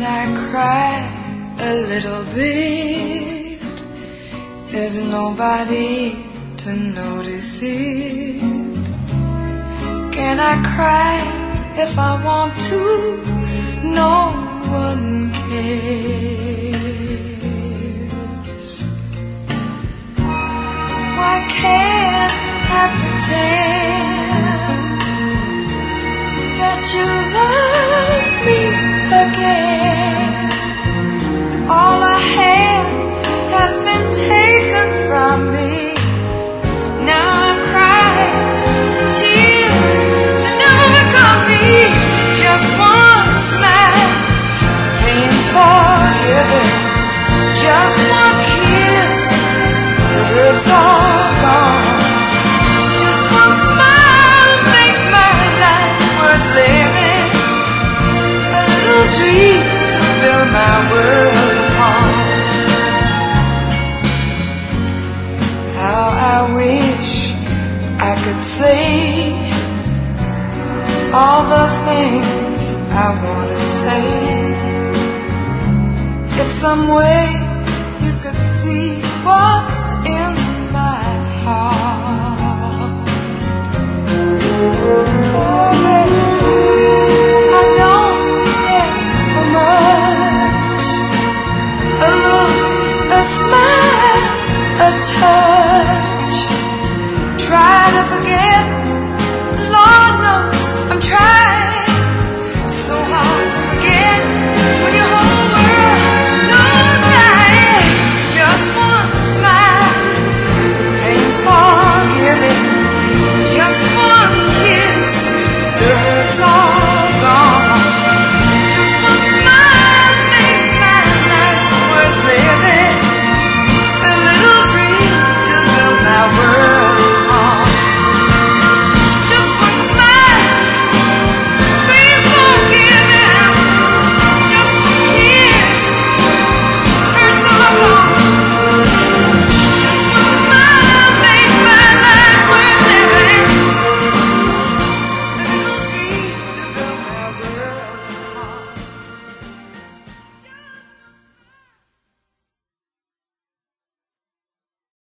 I cry a little bit, there's nobody to notice it. Can I cry if I want to? No one cares. Why can't I pretend that you love me again? All I had has been taken from me. Now I'm crying tears that never come me. Just one smile, the pain's forgiven. Just one kiss, the hurt's all gone. Just one smile, make my life worth living. A little dream to build my world upon. How I wish I could say all the things I want to say. If some way you could see what's